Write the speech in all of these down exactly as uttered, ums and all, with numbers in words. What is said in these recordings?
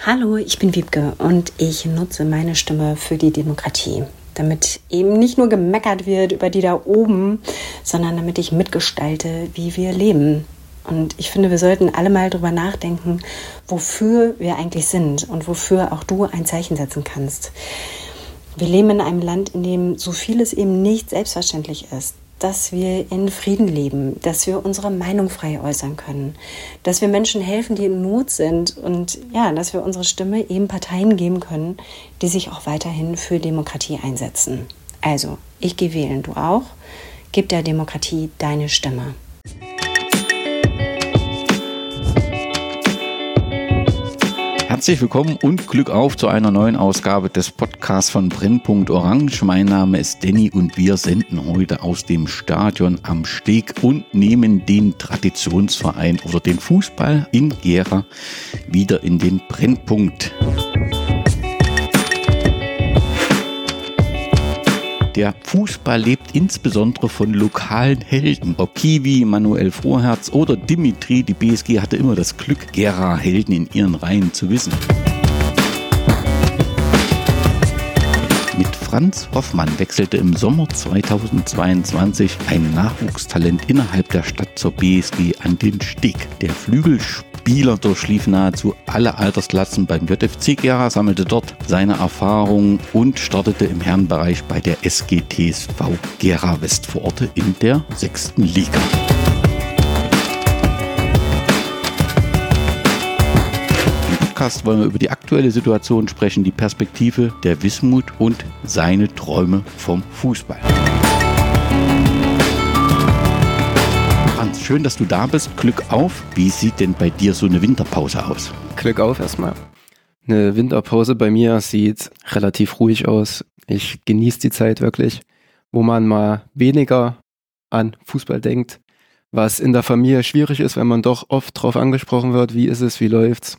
Hallo, ich bin Wiebke und ich nutze meine Stimme für die Demokratie, damit eben nicht nur gemeckert wird über die da oben, sondern damit ich mitgestalte, wie wir leben. Und ich finde, wir sollten alle mal drüber nachdenken, wofür wir eigentlich sind und wofür auch du ein Zeichen setzen kannst. Wir leben in einem Land, in dem so vieles eben nicht selbstverständlich ist. Dass wir in Frieden leben, dass wir unsere Meinung frei äußern können, dass wir Menschen helfen, die in Not sind und ja, dass wir unsere Stimme eben Parteien geben können, die sich auch weiterhin für Demokratie einsetzen. Also, ich gehe wählen, du auch. Gib der Demokratie deine Stimme. Herzlich willkommen und Glück auf zu einer neuen Ausgabe des Podcasts von Brennpunkt Orange. Mein Name ist Danny und wir senden heute aus dem Stadion am Steg und nehmen den Traditionsverein oder den Fußball in Gera wieder in den Brennpunkt. Der Fußball lebt insbesondere von lokalen Helden. Ob Kiwi, Manuel Froherz oder Dimitri, die B S G hatte immer das Glück, Gera-Helden in ihren Reihen zu wissen. Mit Franz Hoffmann wechselte im Sommer zweitausendzweiundzwanzig ein Nachwuchstalent innerhalb der Stadt zur B S G an den Steg. Der Flügelspieler durchlief nahezu alle Altersklassen beim J F C Gera, sammelte dort seine Erfahrungen und startete im Herrenbereich bei der S G T S V Gera Westvororte in der sechsten Liga. Im Podcast wollen wir über die aktuelle Situation sprechen, die Perspektive der Wismut und seine Träume vom Fußball. Franz, schön, dass du da bist. Glück auf. Wie sieht denn bei dir so eine Winterpause aus? Glück auf erstmal. Eine Winterpause bei mir sieht relativ ruhig aus. Ich genieße die Zeit wirklich, wo man mal weniger an Fußball denkt, was in der Familie schwierig ist, wenn man doch oft drauf angesprochen wird, wie ist es, wie läuft's.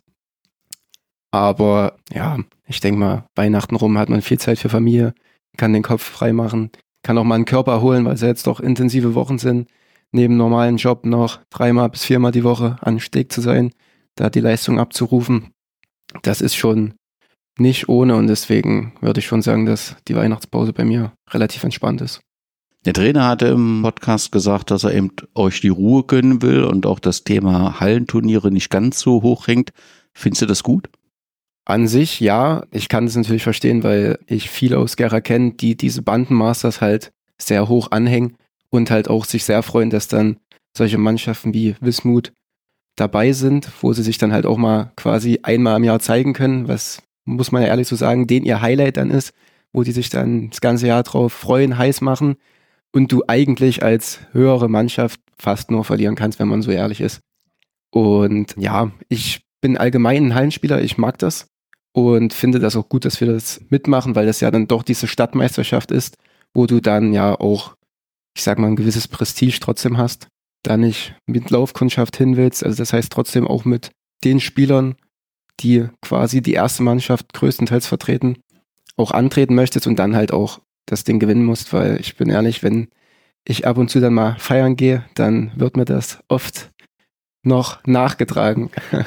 Aber ja, ich denke mal, Weihnachten rum hat man viel Zeit für Familie, kann den Kopf frei machen, kann auch mal einen Körper erholen, weil es ja jetzt doch intensive Wochen sind, neben normalen Job noch dreimal bis viermal die Woche an Steg zu sein, da die Leistung abzurufen. Das ist schon nicht ohne und deswegen würde ich schon sagen, dass die Weihnachtspause bei mir relativ entspannt ist. Der Trainer hatte im Podcast gesagt, dass er eben euch die Ruhe gönnen will und auch das Thema Hallenturniere nicht ganz so hoch hängt. Findest du das gut? An sich ja, ich kann das natürlich verstehen, weil ich viele aus Gera kenne, die diese Bandenmasters halt sehr hoch anhängen und halt auch sich sehr freuen, dass dann solche Mannschaften wie Wismut dabei sind, wo sie sich dann halt auch mal quasi einmal im Jahr zeigen können, was, muss man ja ehrlich so sagen, denen ihr Highlight dann ist, wo die sich dann das ganze Jahr drauf freuen, heiß machen und du eigentlich als höhere Mannschaft fast nur verlieren kannst, wenn man so ehrlich ist. Und ja, ich bin allgemein ein Hallenspieler, ich mag das. Und finde das auch gut, dass wir das mitmachen, weil das ja dann doch diese Stadtmeisterschaft ist, wo du dann ja auch, ich sag mal, ein gewisses Prestige trotzdem hast, da nicht mit Laufkundschaft hin willst. Also das heißt trotzdem auch mit den Spielern, die quasi die erste Mannschaft größtenteils vertreten, auch antreten möchtest und dann halt auch das Ding gewinnen musst, weil ich bin ehrlich, wenn ich ab und zu dann mal feiern gehe, dann wird mir das oft noch nachgetragen.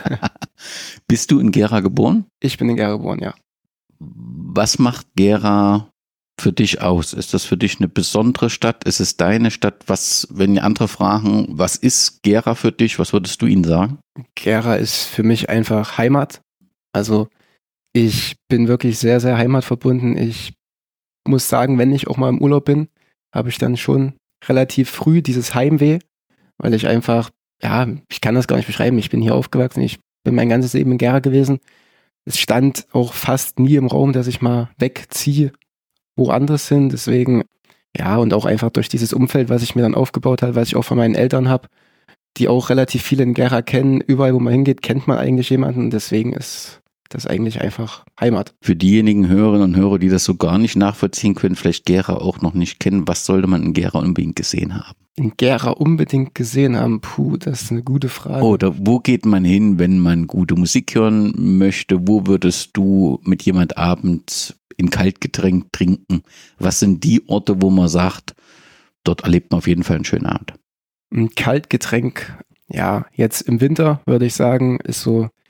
Bist du in Gera geboren? Ich bin in Gera geboren, ja. Was macht Gera für dich aus? Ist das für dich eine besondere Stadt? Ist es deine Stadt? Was, wenn andere fragen, was ist Gera für dich? Was würdest du ihnen sagen? Gera ist für mich einfach Heimat. Also ich bin wirklich sehr, sehr heimatverbunden. Ich muss sagen, wenn ich auch mal im Urlaub bin, habe ich dann schon relativ früh dieses Heimweh, weil ich einfach ja, ich kann das gar nicht beschreiben. Ich bin hier aufgewachsen, ich bin mein ganzes Leben in Gera gewesen. Es stand auch fast nie im Raum, dass ich mal wegziehe, woanders hin. Deswegen, ja, und auch einfach durch dieses Umfeld, was ich mir dann aufgebaut habe, was ich auch von meinen Eltern habe, die auch relativ viele in Gera kennen. Überall, wo man hingeht, kennt man eigentlich jemanden. Deswegen ist das eigentlich einfach Heimat. Für diejenigen Hörerinnen und Hörer, die das so gar nicht nachvollziehen können, vielleicht Gera auch noch nicht kennen, was sollte man in Gera unbedingt gesehen haben? In Gera unbedingt gesehen haben? Puh, das ist eine gute Frage. Oder wo geht man hin, wenn man gute Musik hören möchte? Wo würdest du mit jemand abends in Kaltgetränk trinken? Was sind die Orte, wo man sagt, dort erlebt man auf jeden Fall einen schönen Abend? Ein Kaltgetränk, ja, jetzt im Winter würde ich sagen, ist so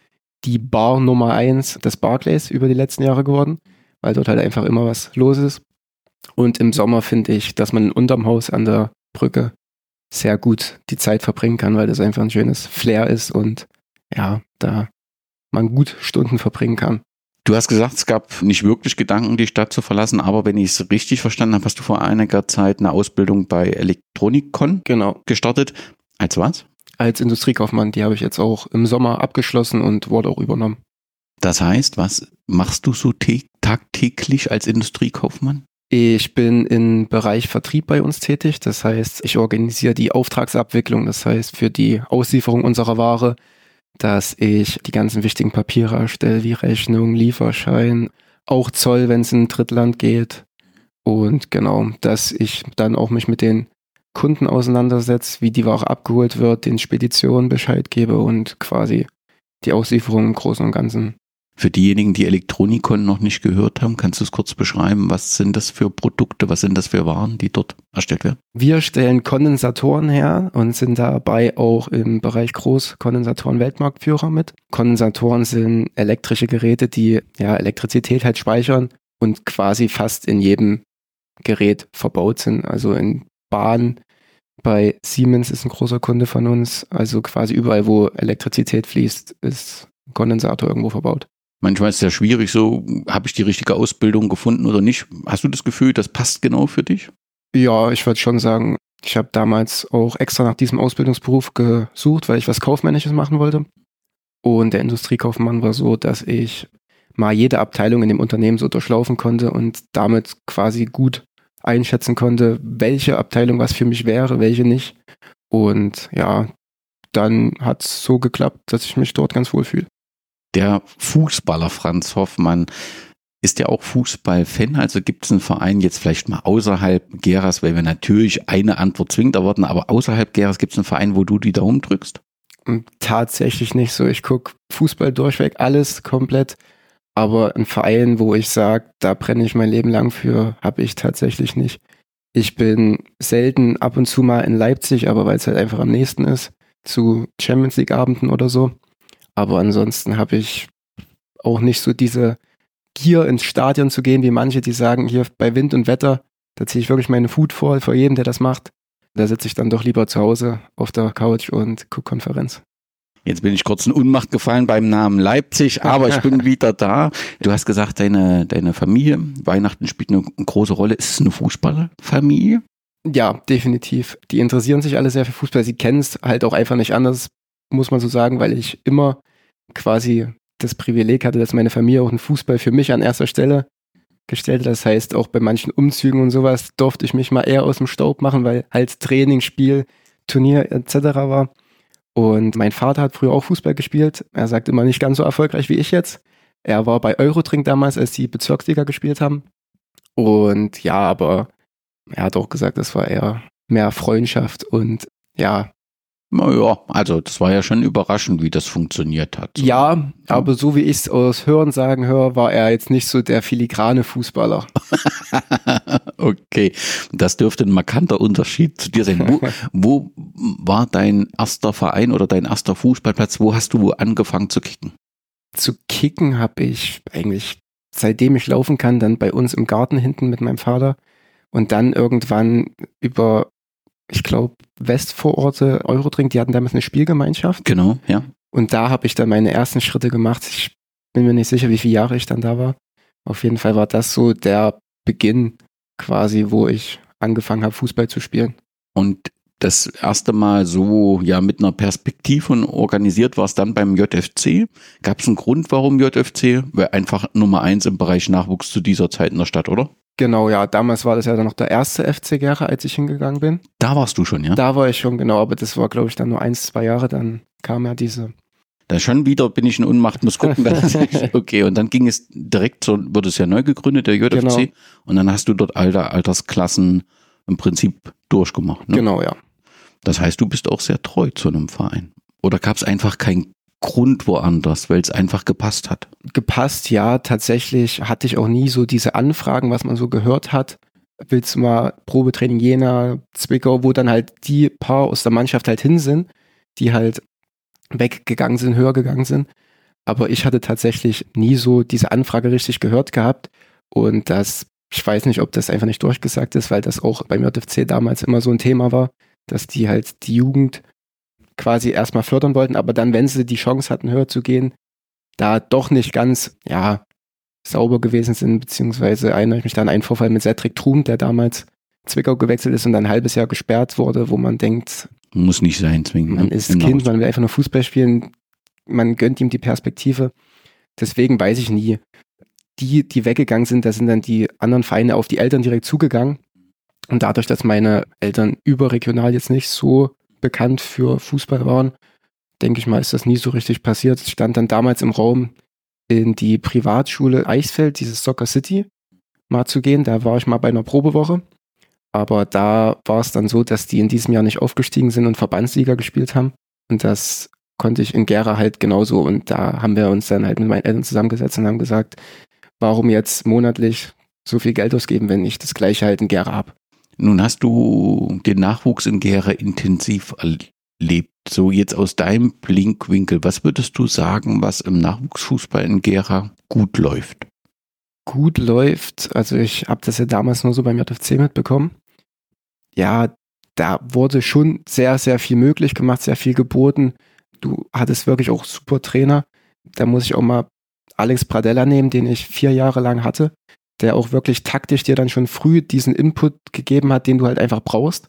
die Bar Nummer eins des Barclays über die letzten Jahre geworden, weil dort halt einfach immer was los ist. Und im Sommer finde ich, dass man unterm Haus an der Brücke sehr gut die Zeit verbringen kann, weil das einfach ein schönes Flair ist und ja, da man gut Stunden verbringen kann. Du hast gesagt, es gab nicht wirklich Gedanken, die Stadt zu verlassen, aber wenn ich es richtig verstanden habe, hast du vor einiger Zeit eine Ausbildung bei Elektronikon genau. gestartet. Als was? Als Industriekaufmann, die habe ich jetzt auch im Sommer abgeschlossen und wurde auch übernommen. Das heißt, was machst du so tagtäglich als Industriekaufmann? Ich bin im Bereich Vertrieb bei uns tätig, das heißt, ich organisiere die Auftragsabwicklung, das heißt für die Auslieferung unserer Ware, dass ich die ganzen wichtigen Papiere erstelle, wie Rechnung, Lieferschein, auch Zoll, wenn es in ein Drittland geht. Und genau, dass ich dann auch mich mit den Kunden auseinandersetze, wie die Ware abgeholt wird, den Speditionen Bescheid gebe und quasi die Auslieferung im Großen und Ganzen. Für diejenigen, die Elektronikon noch nicht gehört haben, kannst du es kurz beschreiben? Was sind das für Produkte, was sind das für Waren, die dort erstellt werden? Wir stellen Kondensatoren her und sind dabei auch im Bereich Großkondensatoren Weltmarktführer mit. Kondensatoren sind elektrische Geräte, die ja Elektrizität halt speichern und quasi fast in jedem Gerät verbaut sind. Also in Bahnen, bei Siemens ist ein großer Kunde von uns. Also quasi überall, wo Elektrizität fließt, ist ein Kondensator irgendwo verbaut. Manchmal ist es ja schwierig, so, habe ich die richtige Ausbildung gefunden oder nicht? Hast du das Gefühl, das passt genau für dich? Ja, ich würde schon sagen, ich habe damals auch extra nach diesem Ausbildungsberuf gesucht, weil ich was Kaufmännisches machen wollte. Und der Industriekaufmann war so, dass ich mal jede Abteilung in dem Unternehmen so durchlaufen konnte und damit quasi gut einschätzen konnte, welche Abteilung was für mich wäre, welche nicht. Und ja, dann hat es so geklappt, dass ich mich dort ganz wohl fühle. Der Fußballer Franz Hoffmann ist ja auch Fußballfan, also gibt es einen Verein jetzt vielleicht mal außerhalb Geras, weil wir natürlich eine Antwort zwingend erwarten, aber außerhalb Geras gibt es einen Verein, wo du die Daumen drückst? Tatsächlich nicht so. Ich gucke Fußball durchweg, alles komplett, aber ein Verein, wo ich sage, da brenne ich mein Leben lang für, habe ich tatsächlich nicht. Ich bin selten ab und zu mal in Leipzig, aber weil es halt einfach am nächsten ist, zu Champions League Abenden oder so. Aber ansonsten habe ich auch nicht so diese Gier ins Stadion zu gehen, wie manche, die sagen, hier bei Wind und Wetter, da ziehe ich wirklich meine Hut vor, vor jedem, der das macht. Da sitze ich dann doch lieber zu Hause auf der Couch und gucke Konferenz. Jetzt bin ich kurz in Unmacht gefallen beim Namen Leipzig, aber ich bin wieder da. Du hast gesagt, deine, deine Familie, Weihnachten spielt eine große Rolle. Ist es eine Fußballerfamilie? Ja, definitiv. Die interessieren sich alle sehr für Fußball. Sie kennen es halt auch einfach nicht anders, muss man so sagen, weil ich immer quasi das Privileg hatte, dass meine Familie auch einen Fußball für mich an erster Stelle gestellt hat. Das heißt, auch bei manchen Umzügen und sowas durfte ich mich mal eher aus dem Staub machen, weil halt Training, Spiel, Turnier et cetera war. Und mein Vater hat früher auch Fußball gespielt. Er sagt immer nicht ganz so erfolgreich wie ich jetzt. Er war bei Eurodrink damals, als die Bezirksliga gespielt haben. Und ja, aber er hat auch gesagt, das war eher mehr Freundschaft und ja, Naja, also das war ja schon überraschend, wie das funktioniert hat. So. Ja, aber so wie ich es aus Hörensagen höre, war er jetzt nicht so der filigrane Fußballer. Okay, das dürfte ein markanter Unterschied zu dir sein. Wo, wo war dein erster Verein oder dein erster Fußballplatz? Wo hast du angefangen zu kicken? Zu kicken habe ich eigentlich, seitdem ich laufen kann, dann bei uns im Garten hinten mit meinem Vater und dann irgendwann über, ich glaube, Westvororte, Eurodrink, die hatten damals eine Spielgemeinschaft. Genau, ja. Und da habe ich dann meine ersten Schritte gemacht. Ich bin mir nicht sicher, wie viele Jahre ich dann da war. Auf jeden Fall war das so der Beginn quasi, wo ich angefangen habe, Fußball zu spielen. Und das erste Mal so ja mit einer Perspektive und organisiert war es dann beim J F C. Gab es einen Grund, warum J F C? Weil einfach Nummer eins im Bereich Nachwuchs zu dieser Zeit in der Stadt, oder? Genau, ja. Damals war das ja dann noch der erste F C Gera, als ich hingegangen bin. Da warst du schon, ja? Da war ich schon, genau. Aber das war, glaube ich, dann nur eins, zwei Jahre. Dann kam ja diese... Da schon wieder bin ich in Unmacht, muss gucken. Okay, und dann ging es direkt, so wurde es ja neu gegründet, der J F C. Genau. Und dann hast du dort alle Altersklassen im Prinzip durchgemacht. Ne? Genau, ja. Das heißt, du bist auch sehr treu zu einem Verein. Oder gab es einfach keinen Grund woanders, weil es einfach gepasst hat? Gepasst, ja. Tatsächlich hatte ich auch nie so diese Anfragen, was man so gehört hat. Willst du mal Probetraining Jena, Zwickau, wo dann halt die paar aus der Mannschaft halt hin sind, die halt weggegangen sind, höher gegangen sind. Aber ich hatte tatsächlich nie so diese Anfrage richtig gehört gehabt. Und das, ich weiß nicht, ob das einfach nicht durchgesagt ist, weil das auch beim J F C damals immer so ein Thema war, dass die halt die Jugend quasi erstmal fördern wollten, aber dann, wenn sie die Chance hatten, höher zu gehen, da doch nicht ganz, ja, sauber gewesen sind, beziehungsweise erinnere ich mich da an einen Vorfall mit Cedric Trum, der damals Zwickau gewechselt ist und dann ein halbes Jahr gesperrt wurde, wo man denkt, muss nicht sein, zwingend. Man ist Kind, man will einfach nur Fußball spielen, man gönnt ihm die Perspektive. Deswegen weiß ich nie. Die, die weggegangen sind, da sind dann die anderen Vereine auf die Eltern direkt zugegangen. Und dadurch, dass meine Eltern überregional jetzt nicht so bekannt für Fußball waren, denke ich mal, ist das nie so richtig passiert. Es stand dann damals im Raum, in die Privatschule Eichsfeld, dieses Soccer City, mal zu gehen. Da war ich mal bei einer Probewoche. Aber da war es dann so, dass die in diesem Jahr nicht aufgestiegen sind und Verbandsliga gespielt haben. Und das konnte ich in Gera halt genauso. Und da haben wir uns dann halt mit meinen Eltern zusammengesetzt und haben gesagt, warum jetzt monatlich so viel Geld ausgeben, wenn ich das Gleiche halt in Gera habe. Nun hast du den Nachwuchs in Gera intensiv erlebt. So jetzt aus deinem Blickwinkel, was würdest du sagen, was im Nachwuchsfußball in Gera gut läuft? Gut läuft, also ich habe das ja damals nur so beim J F C mitbekommen. Ja, da wurde schon sehr, sehr viel möglich gemacht, sehr viel geboten. Du hattest wirklich auch super Trainer. Da muss ich auch mal Alex Pradella nehmen, den ich vier Jahre lang hatte, der auch wirklich taktisch dir dann schon früh diesen Input gegeben hat, den du halt einfach brauchst.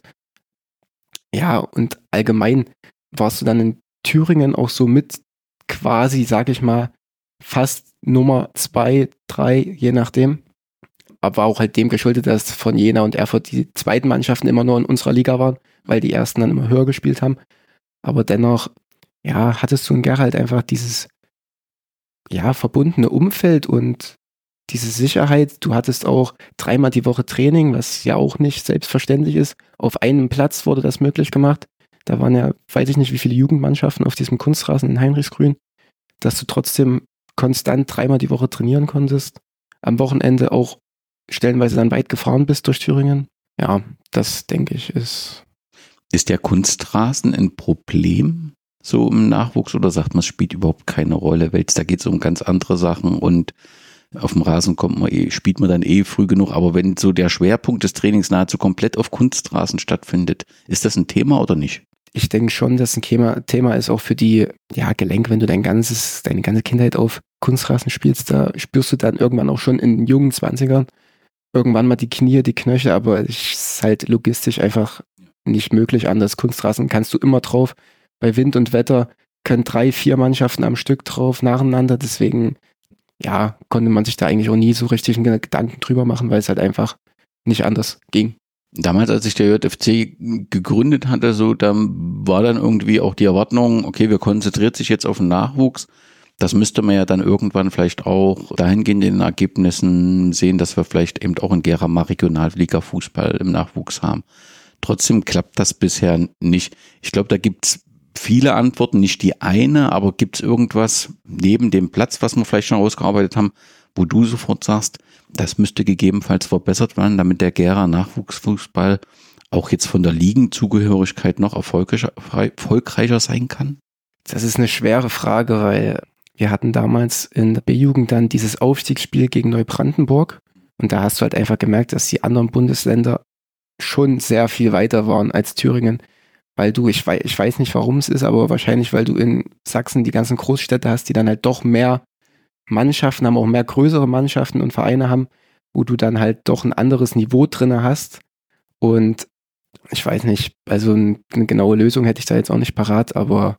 Ja, und allgemein warst du dann in Thüringen auch so mit quasi, sag ich mal, fast Nummer zwei, drei, je nachdem. Aber auch halt dem geschuldet, dass von Jena und Erfurt die zweiten Mannschaften immer nur in unserer Liga waren, weil die ersten dann immer höher gespielt haben. Aber dennoch, ja, hattest du in Gera halt einfach dieses, ja, verbundene Umfeld und diese Sicherheit. Du hattest auch dreimal die Woche Training, was ja auch nicht selbstverständlich ist. Auf einem Platz wurde das möglich gemacht. Da waren ja, weiß ich nicht, wie viele Jugendmannschaften auf diesem Kunstrasen in Heinrichsgrün, dass du trotzdem konstant dreimal die Woche trainieren konntest. Am Wochenende auch stellenweise dann weit gefahren bist durch Thüringen. Ja, das denke ich ist... Ist der Kunstrasen ein Problem so im Nachwuchs oder sagt man, es spielt überhaupt keine Rolle, weil da geht es um ganz andere Sachen und auf dem Rasen kommt man eh, spielt man dann eh früh genug, aber wenn so der Schwerpunkt des Trainings nahezu komplett auf Kunstrasen stattfindet, ist das ein Thema oder nicht? Ich denke schon, dass ein Thema, Thema ist auch für die ja, Gelenke, wenn du dein ganzes, deine ganze Kindheit auf Kunstrasen spielst, da spürst du dann irgendwann auch schon in den jungen Zwanzigern irgendwann mal die Knie, die Knöchel, aber es ist halt logistisch einfach nicht möglich anders. Kunstrasen kannst du immer drauf. Bei Wind und Wetter können drei, vier Mannschaften am Stück drauf nacheinander, deswegen ja, konnte man sich da eigentlich auch nie so richtig einen Gedanken drüber machen, weil es halt einfach nicht anders ging. Damals, als sich der J F C gegründet hatte, so, da war dann irgendwie auch die Erwartung, okay, wir konzentrieren sich jetzt auf den Nachwuchs. Das müsste man ja dann irgendwann vielleicht auch dahingehend in den Ergebnissen sehen, dass wir vielleicht eben auch in Gera mal Regionalliga-Fußball im Nachwuchs haben. Trotzdem klappt das bisher nicht. Ich glaube, da gibt's viele Antworten, nicht die eine, aber gibt's irgendwas neben dem Platz, was wir vielleicht schon ausgearbeitet haben, wo du sofort sagst, das müsste gegebenenfalls verbessert werden, damit der Gera Nachwuchsfußball auch jetzt von der Ligenzugehörigkeit noch erfolgreicher, erfolgreicher sein kann? Das ist eine schwere Frage, weil wir hatten damals in der B-Jugend dann dieses Aufstiegsspiel gegen Neubrandenburg und da hast du halt einfach gemerkt, dass die anderen Bundesländer schon sehr viel weiter waren als Thüringen, weil du, ich weiß, ich weiß nicht, warum es ist, aber wahrscheinlich, weil du in Sachsen die ganzen Großstädte hast, die dann halt doch mehr Mannschaften haben, auch mehr größere Mannschaften und Vereine haben, wo du dann halt doch ein anderes Niveau drinne hast und ich weiß nicht, also eine genaue Lösung hätte ich da jetzt auch nicht parat, aber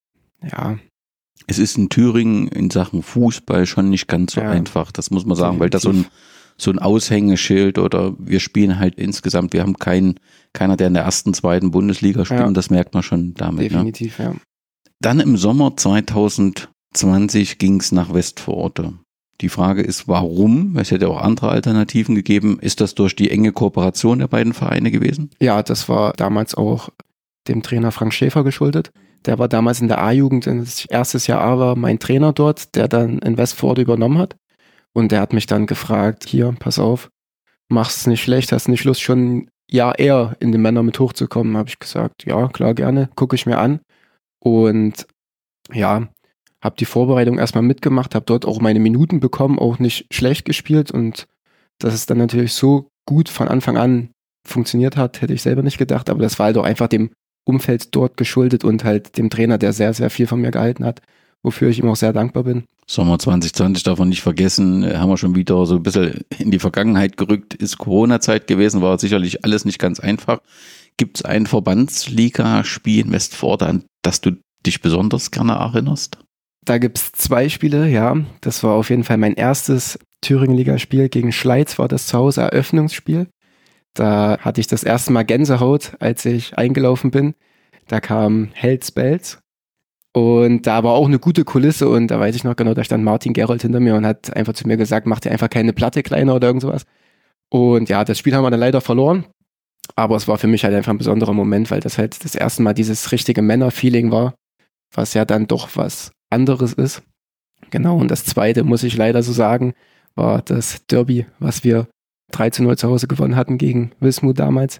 ja. Es ist in Thüringen in Sachen Fußball schon nicht ganz so ja, einfach, das muss man sagen, definitiv. Weil das so ein, so ein Aushängeschild oder wir spielen halt insgesamt, wir haben keinen, keiner, der in der ersten, zweiten Bundesliga spielt, ja. Und das merkt man schon damit. Definitiv, ne? Ja. Dann im Sommer zweitausendzwanzig ging es nach Westforte. Die Frage ist, warum? Es hätte auch andere Alternativen gegeben. Ist das durch die enge Kooperation der beiden Vereine gewesen? Ja, das war damals auch dem Trainer Frank Schäfer geschuldet. Der war damals in der A-Jugend, das erstes Jahr A war mein Trainer dort, der dann in Westforte übernommen hat. Und der hat mich dann gefragt, hier, pass auf, mach's nicht schlecht, hast nicht Lust, schon ein Jahr eher in die Männer mit hochzukommen? Habe ich gesagt, ja, klar, gerne, gucke ich mir an. Und ja, habe die Vorbereitung erstmal mitgemacht, habe dort auch meine Minuten bekommen, auch nicht schlecht gespielt und dass es dann natürlich so gut von Anfang an funktioniert hat, hätte ich selber nicht gedacht, aber das war halt auch einfach dem Umfeld dort geschuldet und halt dem Trainer, der sehr, sehr viel von mir gehalten hat, wofür ich ihm auch sehr dankbar bin. Sommer zwanzig zwanzig darf man nicht vergessen, haben wir schon wieder so ein bisschen in die Vergangenheit gerückt, ist Corona-Zeit gewesen, war sicherlich alles nicht ganz einfach. Gibt es ein Verbandsligaspiel in Westforde, an das du dich besonders gerne erinnerst? Da gibt es zwei Spiele, ja. Das war auf jeden Fall mein erstes Thüringen-Ligaspiel gegen Schleiz, war das Zuhause-Eröffnungsspiel. Da hatte ich das erste Mal Gänsehaut, als ich eingelaufen bin. Da kam Hells Bells und da war auch eine gute Kulisse und da weiß ich noch genau, da stand Martin Gerold hinter mir und hat einfach zu mir gesagt, mach dir einfach keine Platte kleiner oder irgend sowas. Und ja, das Spiel haben wir dann leider verloren, aber es war für mich halt einfach ein besonderer Moment, weil das halt das erste Mal dieses richtige Männer-Feeling war, was ja dann doch was anderes ist. Genau, und das zweite, muss ich leider so sagen, war das Derby, was wir drei zu null zu Hause gewonnen hatten gegen Wismut damals,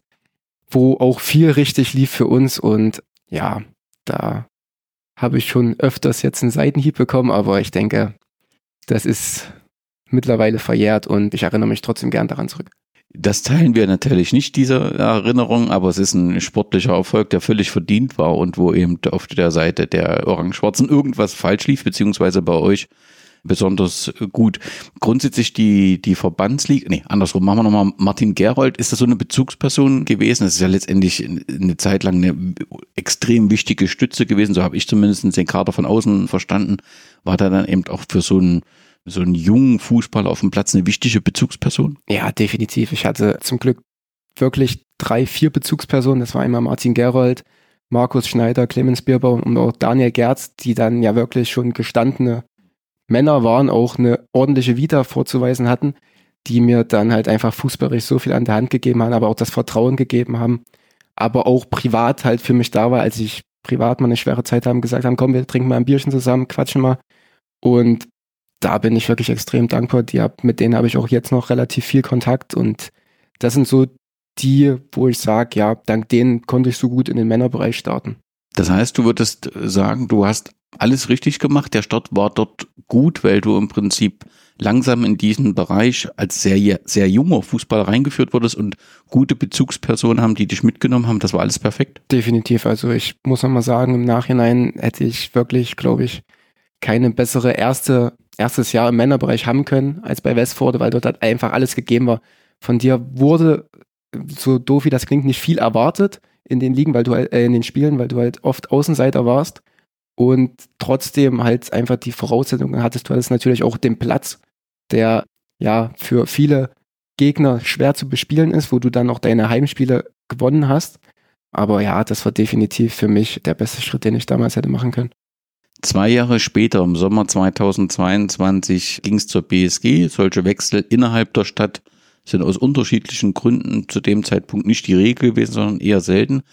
wo auch viel richtig lief für uns und ja, da habe ich schon öfters jetzt einen Seitenhieb bekommen, aber ich denke, das ist mittlerweile verjährt und ich erinnere mich trotzdem gern daran zurück. Das teilen wir natürlich nicht, diese Erinnerung, aber es ist ein sportlicher Erfolg, der völlig verdient war und wo eben auf der Seite der Orange-Schwarzen irgendwas falsch lief, beziehungsweise bei euch besonders gut. Grundsätzlich die, die Verbandsliga, nee, andersrum, machen wir nochmal Martin Gerold. Ist das so eine Bezugsperson gewesen? Das ist ja letztendlich eine Zeit lang eine extrem wichtige Stütze gewesen, so habe ich zumindest den Kader von außen verstanden. War da dann eben auch für so einen, so einen jungen Fußballer auf dem Platz eine wichtige Bezugsperson? Ja, definitiv. Ich hatte zum Glück wirklich drei, vier Bezugspersonen. Das war einmal Martin Gerold, Markus Schneider, Clemens Bierbaum und auch Daniel Gerz, die dann ja wirklich schon gestandene Männer waren, auch eine ordentliche Vita vorzuweisen hatten, die mir dann halt einfach fußballerisch so viel an der Hand gegeben haben, aber auch das Vertrauen gegeben haben, aber auch privat halt für mich da war, als ich privat mal eine schwere Zeit haben, gesagt haben, komm, wir trinken mal ein Bierchen zusammen, quatschen mal und da bin ich wirklich extrem dankbar, die hab, mit denen habe ich auch jetzt noch relativ viel Kontakt und das sind so die, wo ich sage, ja, dank denen konnte ich so gut in den Männerbereich starten. Das heißt, du würdest sagen, du hast alles richtig gemacht. Der Start war dort gut, weil du im Prinzip langsam in diesen Bereich als sehr, sehr junger Fußballer reingeführt wurdest und gute Bezugspersonen haben, die dich mitgenommen haben. Das war alles perfekt. Definitiv. Also ich muss noch mal sagen, im Nachhinein hätte ich wirklich, glaube ich, keine bessere erste, erstes Jahr im Männerbereich haben können als bei Westforde, weil dort halt einfach alles gegeben war. Von dir wurde, so doof wie das klingt, nicht viel erwartet in den Ligen, weil du äh, in den Spielen, weil du halt oft Außenseiter warst. Und trotzdem halt einfach die Voraussetzungen hattest. Du hattest natürlich auch den Platz, der ja für viele Gegner schwer zu bespielen ist, wo du dann auch deine Heimspiele gewonnen hast. Aber ja, das war definitiv für mich der beste Schritt, den ich damals hätte machen können. Zwei Jahre später, im Sommer zweitausendzweiundzwanzig, ging es zur B S G. Solche Wechsel innerhalb der Stadt sind aus unterschiedlichen Gründen zu dem Zeitpunkt nicht die Regel gewesen, sondern eher selten.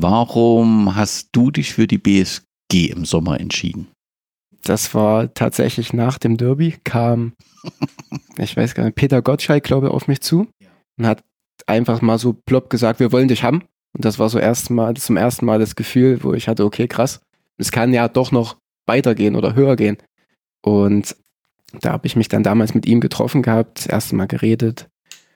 Warum hast du dich für die B S G im Sommer entschieden? Das war tatsächlich nach dem Derby, kam, ich weiß gar nicht, Peter Gottschalk, glaube ich, auf mich zu und hat einfach mal so plopp gesagt, wir wollen dich haben. Und das war so erst mal, zum ersten Mal das Gefühl, wo ich hatte, okay, krass, es kann ja doch noch weitergehen oder höher gehen. Und da habe ich mich dann damals mit ihm getroffen gehabt, das erste Mal geredet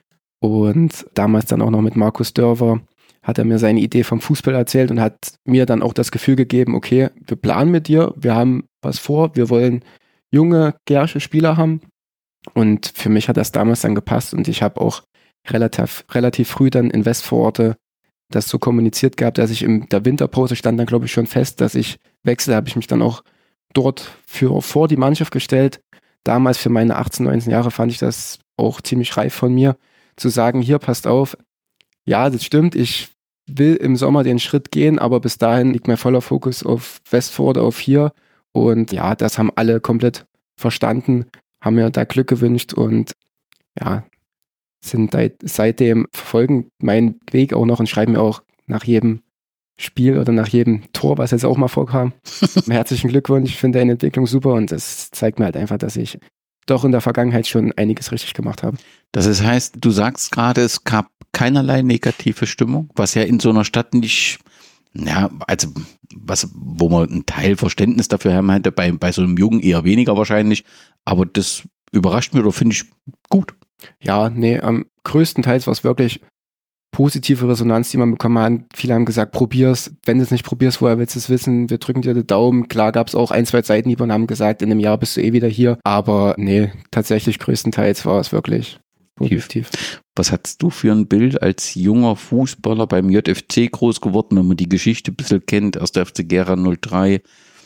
und damals dann auch noch mit Markus Dörver hat er mir seine Idee vom Fußball erzählt und hat mir dann auch das Gefühl gegeben, okay, wir planen mit dir, wir haben was vor, wir wollen junge, gärsche Spieler haben. Und für mich hat das damals dann gepasst und ich habe auch relativ, relativ früh dann in Westforde das so kommuniziert gehabt, dass ich in der Winterpause stand dann, glaube ich, schon fest, dass ich wechsle, habe ich mich dann auch dort für, vor die Mannschaft gestellt. Damals für meine achtzehn, neunzehn Jahre fand ich das auch ziemlich reif von mir, zu sagen, hier, passt auf, ja, das stimmt, ich will im Sommer den Schritt gehen, aber bis dahin liegt mein voller Fokus auf Westforde, auf hier. Und ja, das haben alle komplett verstanden, haben mir da Glück gewünscht und ja, sind seitdem verfolgen meinen Weg auch noch und schreiben mir auch nach jedem Spiel oder nach jedem Tor, was jetzt auch mal vorkam. Herzlichen Glückwunsch, ich finde deine Entwicklung super und das zeigt mir halt einfach, dass ich doch in der Vergangenheit schon einiges richtig gemacht habe. Das heißt, du sagst gerade, es gab keinerlei negative Stimmung, was ja in so einer Stadt nicht Ja, also was, wo man einen Teil Verständnis dafür haben hätte, bei, bei so einem Jungen eher weniger wahrscheinlich, aber das überrascht mich oder finde ich gut. Ja, nee, am größtenteils war es wirklich positive Resonanz, die man bekommen hat. Viele haben gesagt, probier's, wenn du es nicht probierst, woher willst du es wissen? Wir drücken dir den Daumen. Klar gab es auch ein, zwei Seitenhiebe und haben gesagt, in einem Jahr bist du eh wieder hier. Aber nee, tatsächlich größtenteils war es wirklich positiv. Was hattest du für ein Bild als junger Fußballer beim J F C groß geworden, wenn man die Geschichte ein bisschen kennt, aus der F C Gera null drei?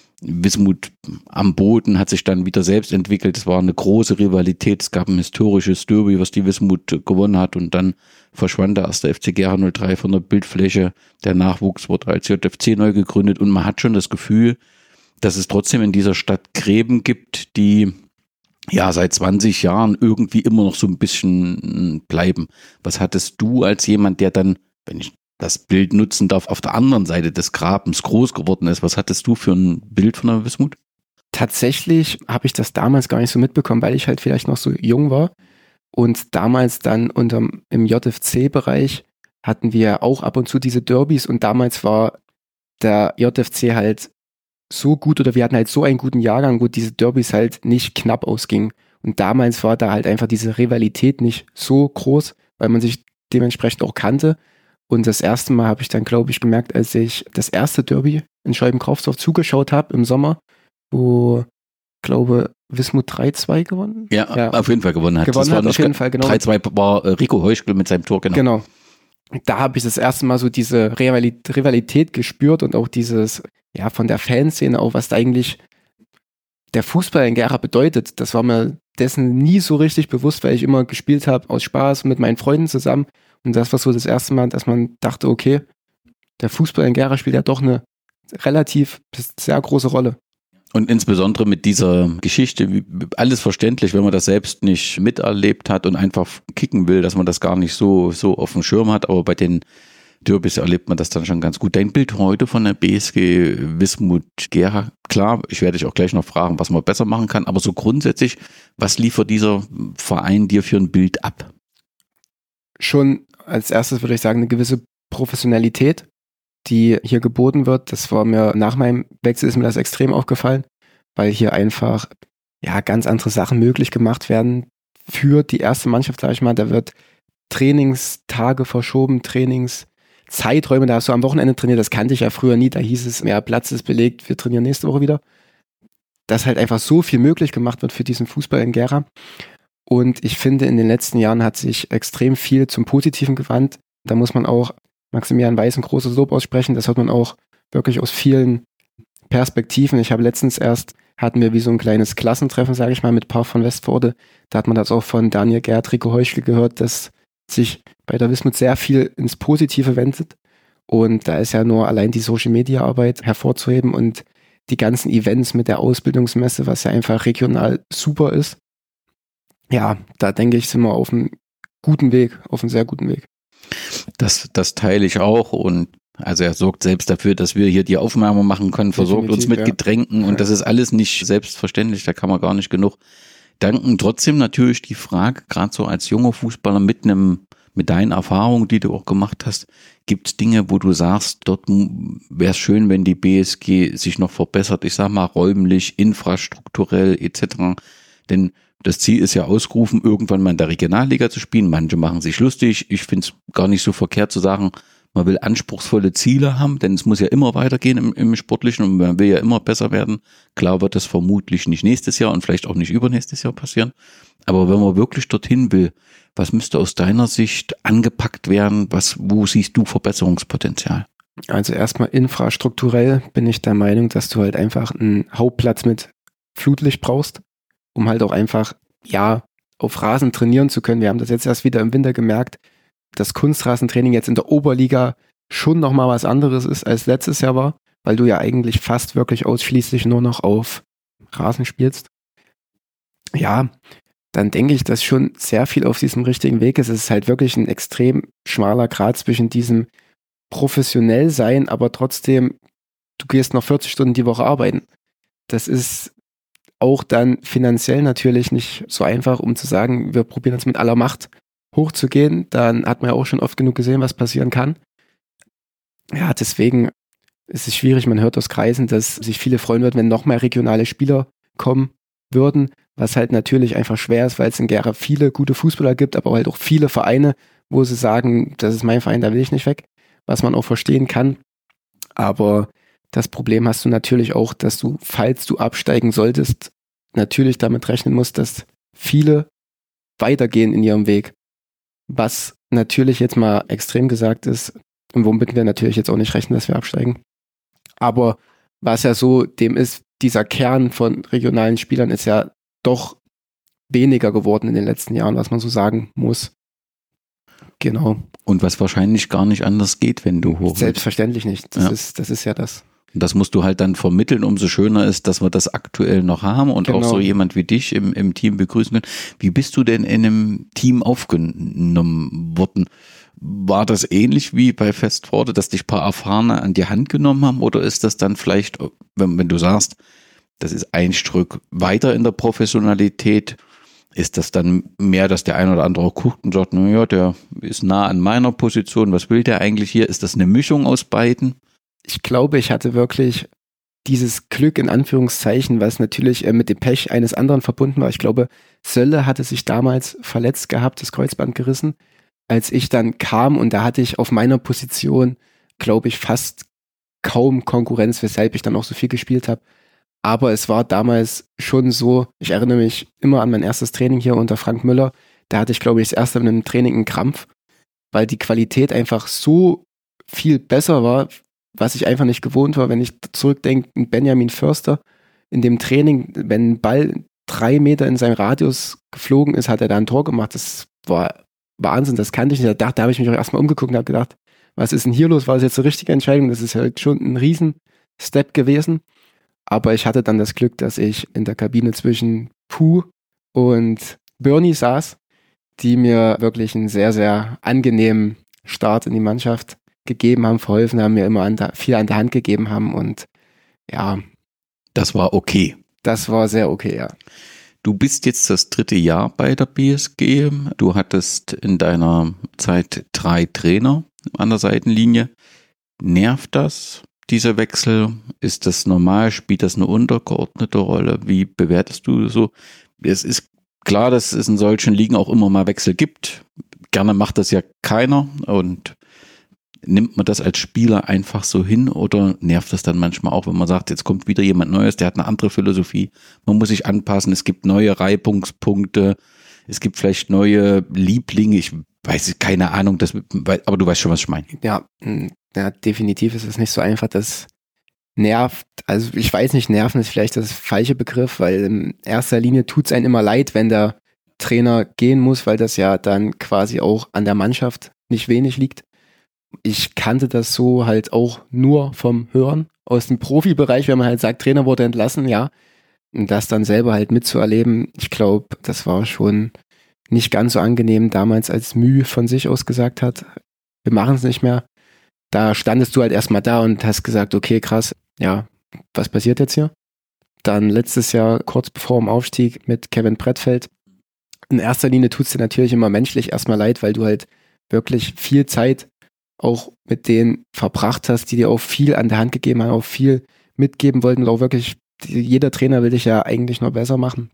Wismut am Boden hat sich dann wieder selbst entwickelt. Es war eine große Rivalität. Es gab ein historisches Derby, was die Wismut gewonnen hat, und dann verschwand der erste F C Gera null drei von der Bildfläche. Der Nachwuchs wurde als J F C neu gegründet und man hat schon das Gefühl, dass es trotzdem in dieser Stadt Gräben gibt, die ja seit zwanzig Jahren irgendwie immer noch so ein bisschen bleiben. Was hattest du als jemand, der dann, wenn ich das Bild nutzen darf, auf der anderen Seite des Grabens groß geworden ist? Was hattest du für ein Bild von der Wismut? Tatsächlich habe ich das damals gar nicht so mitbekommen, weil ich halt vielleicht noch so jung war. Und damals dann unterm, im J F C-Bereich hatten wir auch ab und zu diese Derbys, und damals war der J F C halt so gut, oder wir hatten halt so einen guten Jahrgang, wo diese Derbys halt nicht knapp ausgingen. Und damals war da halt einfach diese Rivalität nicht so groß, weil man sich dementsprechend auch kannte. Und das erste Mal habe ich dann, glaube ich, gemerkt, als ich das erste Derby in Scheiben-Krautsdorf zugeschaut habe im Sommer, wo, glaube Wismut drei zwei gewonnen? Ja, ja, auf jeden Fall gewonnen hat. Gewonnen hat auf jeden Fall, genau. drei zwei war äh, Rico Heuschkel mit seinem Tor, genau. Genau. Da habe ich das erste Mal so diese Rivalität gespürt und auch dieses, ja, von der Fanszene auch, was da eigentlich der Fußball in Gera bedeutet. Das war mir dessen nie so richtig bewusst, weil ich immer gespielt habe aus Spaß mit meinen Freunden zusammen. Und das war so das erste Mal, dass man dachte, okay, der Fußball in Gera spielt ja doch eine relativ sehr große Rolle. Und insbesondere mit dieser Geschichte, alles verständlich, wenn man das selbst nicht miterlebt hat und einfach kicken will, dass man das gar nicht so, so auf dem Schirm hat. Aber bei den Derbys erlebt man das dann schon ganz gut. Dein Bild heute von der B S G Wismut Gera, klar, ich werde dich auch gleich noch fragen, was man besser machen kann, aber so grundsätzlich, was liefert dieser Verein dir für ein Bild ab? Schon als erstes würde ich sagen, eine gewisse Professionalität, die hier geboten wird. Das war mir nach meinem Wechsel ist mir das extrem aufgefallen, weil hier einfach ja ganz andere Sachen möglich gemacht werden für die erste Mannschaft, sage ich mal. Da wird Trainingstage verschoben, Trainingszeiträume, da hast du am Wochenende trainiert, das kannte ich ja früher nie, da hieß es, mehr Platz ist belegt, wir trainieren nächste Woche wieder. Dass halt einfach so viel möglich gemacht wird für diesen Fußball in Gera. Und ich finde, in den letzten Jahren hat sich extrem viel zum Positiven gewandt. Da muss man auch Maximilian Weiß ein großes Lob aussprechen. Das hört man auch wirklich aus vielen Perspektiven. Ich habe letztens erst, hatten wir wie so ein kleines Klassentreffen, sage ich mal, mit Paar von Westforde. Da hat man das auch von Daniel Gerd, Rico Heuschkel gehört, dass sich bei der Wismut sehr viel ins Positive wendet. Und da ist ja nur allein die Social-Media-Arbeit hervorzuheben und die ganzen Events mit der Ausbildungsmesse, was ja einfach regional super ist. Ja, da denke ich, sind wir auf einem guten Weg, auf einem sehr guten Weg. Das, das teile ich auch, und also er sorgt selbst dafür, dass wir hier die Aufnahme machen können, versorgt Definitiv, uns mit ja. Getränken, und ja. das ist alles nicht selbstverständlich, da kann man gar nicht genug danken. Trotzdem natürlich die Frage, gerade so als junger Fußballer mit einem, mit deinen Erfahrungen, die du auch gemacht hast, gibt es Dinge, wo du sagst, dort wäre es schön, wenn die B S G sich noch verbessert, ich sag mal räumlich, infrastrukturell et cetera. Denn das Ziel ist ja ausgerufen, irgendwann mal in der Regionalliga zu spielen. Manche machen sich lustig. Ich finde es gar nicht so verkehrt zu sagen, man will anspruchsvolle Ziele haben, denn es muss ja immer weitergehen im, im Sportlichen und man will ja immer besser werden. Klar wird das vermutlich nicht nächstes Jahr und vielleicht auch nicht übernächstes Jahr passieren. Aber wenn man wirklich dorthin will, was müsste aus deiner Sicht angepackt werden? Was, wo siehst du Verbesserungspotenzial? Also erstmal infrastrukturell bin ich der Meinung, dass du halt einfach einen Hauptplatz mit Flutlicht brauchst, um halt auch einfach, ja, auf Rasen trainieren zu können. Wir haben das jetzt erst wieder im Winter gemerkt, dass Kunstrasentraining jetzt in der Oberliga schon nochmal was anderes ist, als letztes Jahr war, weil du ja eigentlich fast wirklich ausschließlich nur noch auf Rasen spielst. Ja, dann denke ich, dass schon sehr viel auf diesem richtigen Weg ist. Es ist halt wirklich ein extrem schmaler Grat zwischen diesem professionell sein, aber trotzdem, du gehst noch vierzig Stunden die Woche arbeiten. Das ist auch dann finanziell natürlich nicht so einfach, um zu sagen, wir probieren jetzt mit aller Macht hochzugehen. Dann hat man ja auch schon oft genug gesehen, was passieren kann. Ja, deswegen es ist schwierig, man hört aus Kreisen, dass sich viele freuen würden, wenn noch mehr regionale Spieler kommen würden, was halt natürlich einfach schwer ist, weil es in Gera viele gute Fußballer gibt, aber halt auch viele Vereine, wo sie sagen, das ist mein Verein, da will ich nicht weg, was man auch verstehen kann. Aber das Problem hast du natürlich auch, dass du, falls du absteigen solltest, natürlich damit rechnen musst, dass viele weitergehen in ihrem Weg. Was natürlich jetzt mal extrem gesagt ist, und womit wir natürlich jetzt auch nicht rechnen, dass wir absteigen. Aber was ja so dem ist, dieser Kern von regionalen Spielern ist ja doch weniger geworden in den letzten Jahren, was man so sagen muss. Genau. Und was wahrscheinlich gar nicht anders geht, wenn du hoch. Selbstverständlich nicht. Das, ja. ist, das ist ja das. Und das musst du halt dann vermitteln. Umso schöner ist, dass wir das aktuell noch haben und genau. auch so jemand wie dich im, im Team begrüßen können. Wie bist du denn in einem Team aufgenommen worden? War das ähnlich wie bei Festforte, dass dich ein paar Erfahrene an die Hand genommen haben? Oder ist das dann vielleicht, wenn, wenn du sagst, das ist ein Stück weiter in der Professionalität, ist das dann mehr, dass der ein oder andere guckt und sagt, naja, der ist nah an meiner Position, was will der eigentlich hier? Ist das eine Mischung aus beiden? Ich glaube, ich hatte wirklich dieses Glück in Anführungszeichen, was natürlich äh, mit dem Pech eines anderen verbunden war. Ich glaube, Sölle hatte sich damals verletzt gehabt, das Kreuzband gerissen, als ich dann kam, und da hatte ich auf meiner Position, glaube ich, fast kaum Konkurrenz, weshalb ich dann auch so viel gespielt habe. Aber es war damals schon so, ich erinnere mich immer an mein erstes Training hier unter Frank Müller, da hatte ich, glaube ich, das erste mit einem Training einen Krampf, weil die Qualität einfach so viel besser war, was ich einfach nicht gewohnt war. Wenn ich zurückdenke, Benjamin Förster in dem Training, wenn ein Ball drei Meter in seinem Radius geflogen ist, hat er da ein Tor gemacht. Das war Wahnsinn, das kannte ich nicht. Da, da habe ich mich auch erstmal umgeguckt und habe gedacht, was ist denn hier los? War das jetzt die richtige Entscheidung? Das ist halt schon ein Riesen-Step gewesen. Aber ich hatte dann das Glück, dass ich in der Kabine zwischen Puh und Bernie saß, die mir wirklich einen sehr, sehr angenehmen Start in die Mannschaft gegeben haben, verholfen haben, mir immer an der, viel an der Hand gegeben haben, und ja. Das war okay. Das war sehr okay, ja. Du bist jetzt das dritte Jahr bei der B S G. Du hattest in deiner Zeit drei Trainer an der Seitenlinie. Nervt das, dieser Wechsel? Ist das normal? Spielt das eine untergeordnete Rolle? Wie bewertest du so? Es ist klar, dass es in solchen Ligen auch immer mal Wechsel gibt. Gerne macht das ja keiner, und nimmt man das als Spieler einfach so hin, oder nervt das dann manchmal auch, wenn man sagt, jetzt kommt wieder jemand Neues, der hat eine andere Philosophie, man muss sich anpassen, es gibt neue Reibungspunkte, es gibt vielleicht neue Lieblinge, ich weiß, keine Ahnung, das, aber du weißt schon, was ich meine. Ja, ja, definitiv ist es nicht so einfach, das nervt, also ich weiß nicht, nerven ist vielleicht das falsche Begriff, weil in erster Linie tut es einem immer leid, wenn der Trainer gehen muss, weil das ja dann quasi auch an der Mannschaft nicht wenig liegt. Ich kannte das so halt auch nur vom Hören aus dem Profibereich, wenn man halt sagt, Trainer wurde entlassen, ja. Und das dann selber halt mitzuerleben, ich glaube, das war schon nicht ganz so angenehm damals, als Mühe von sich aus gesagt hat, wir machen es nicht mehr. Da standest du halt erstmal da und hast gesagt, okay, krass, ja, was passiert jetzt hier? Dann letztes Jahr, kurz bevor dem Aufstieg mit Kevin Brettfeld. In erster Linie tut es dir natürlich immer menschlich erstmal leid, weil du halt wirklich viel Zeit auch mit denen verbracht hast, die dir auch viel an der Hand gegeben haben, auch viel mitgeben wollten und auch wirklich, jeder Trainer will dich ja eigentlich noch besser machen.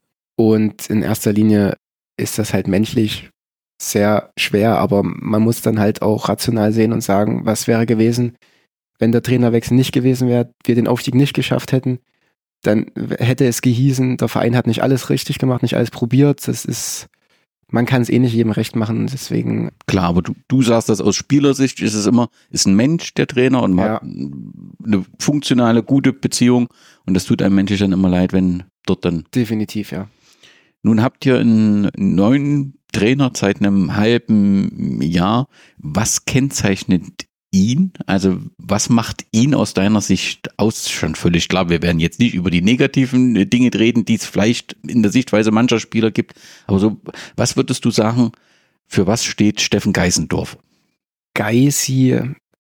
Und in erster Linie ist das halt menschlich sehr schwer, aber man muss dann halt auch rational sehen und sagen, was wäre gewesen, wenn der Trainerwechsel nicht gewesen wäre, wir den Aufstieg nicht geschafft hätten, dann hätte es gehießen, der Verein hat nicht alles richtig gemacht, nicht alles probiert, das ist, man kann es eh nicht jedem recht machen, deswegen. Klar, aber du, du sagst das aus Spielersicht, ist es immer, ist ein Mensch der Trainer und man ja. hat eine funktionale, gute Beziehung, und das tut einem menschlich dann immer leid, wenn dort dann. Definitiv, ja. Nun habt ihr einen neuen Trainer seit einem halben Jahr. Was kennzeichnet ihn? Also was macht ihn aus deiner Sicht aus? Schon völlig klar, wir werden jetzt nicht über die negativen Dinge reden, die es vielleicht in der Sichtweise mancher Spieler gibt. Aber so, was würdest du sagen, für was steht Steffen Geisendorf? Geisi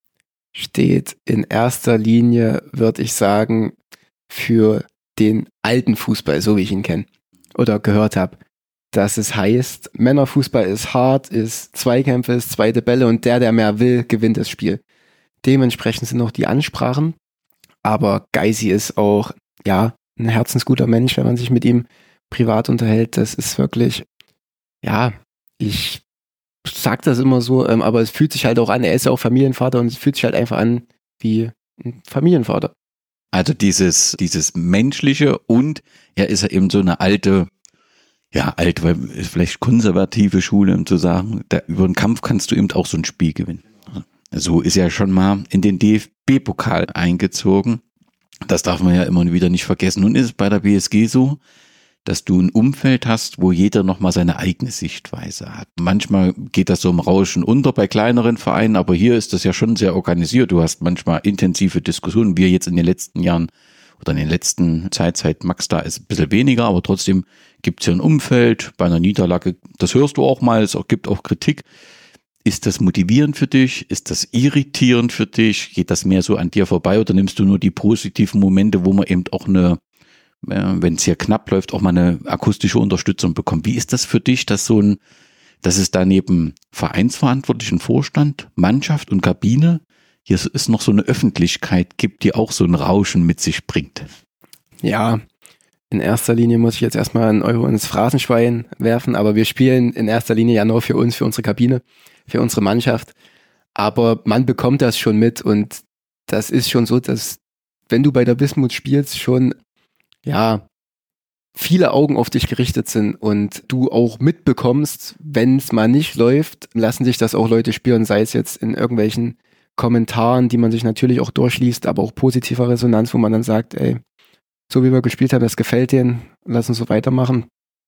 steht in erster Linie, würde ich sagen, für den alten Fußball, so wie ich ihn kenne oder gehört habe. Dass es heißt, Männerfußball ist hart, ist Zweikämpfe, ist zweite Bälle, und der, der mehr will, gewinnt das Spiel. dementsprechend sind auch die Ansprachen. Aber Geisi ist auch, ja, ein herzensguter Mensch, wenn man sich mit ihm privat unterhält. Das ist wirklich, ja, ich sag das immer so, ähm, aber es fühlt sich halt auch an, er ist ja auch Familienvater und es fühlt sich halt einfach an wie ein Familienvater. Also dieses, dieses Menschliche und er ist ja eben so eine alte, ja, alt, weil vielleicht konservative Schule, um zu sagen, da, über den Kampf kannst du eben auch so ein Spiel gewinnen. So ist er schon mal in den D F B-Pokal eingezogen. Das darf man ja immer wieder nicht vergessen. Nun ist es bei der B S G so, dass du ein Umfeld hast, wo jeder nochmal seine eigene Sichtweise hat. Manchmal geht das so im Rauschen unter bei kleineren Vereinen, aber hier ist das ja schon sehr organisiert. Du hast manchmal intensive Diskussionen. Wir jetzt in den letzten Jahren oder in den letzten Zeit, seit Max da ist, ein bisschen weniger, aber trotzdem gibt es hier ein Umfeld. Bei einer Niederlage, das hörst du auch mal, es gibt auch Kritik. Ist das motivierend für dich? Ist das irritierend für dich? Geht das mehr so an dir vorbei oder nimmst du nur die positiven Momente, wo man eben auch eine, wenn es hier knapp läuft, auch mal eine akustische Unterstützung bekommt? Wie ist das für dich, dass so ein, dass es da neben Vereinsverantwortlichen Vorstand, Mannschaft und Kabine hier ist noch so eine Öffentlichkeit gibt, die auch so ein Rauschen mit sich bringt? Ja, in erster Linie muss ich jetzt erstmal einen Euro ins Phrasenschwein werfen, aber wir spielen in erster Linie ja nur für uns, für unsere Kabine, für unsere Mannschaft. Aber man bekommt das schon mit und das ist schon so, dass wenn du bei der Wismut spielst, schon ja viele Augen auf dich gerichtet sind und du auch mitbekommst, wenn es mal nicht läuft, lassen sich das auch Leute spüren, sei es jetzt in irgendwelchen Kommentaren, die man sich natürlich auch durchliest, aber auch positiver Resonanz, wo man dann sagt, ey, so wie wir gespielt haben, das gefällt denen, lass uns so weitermachen.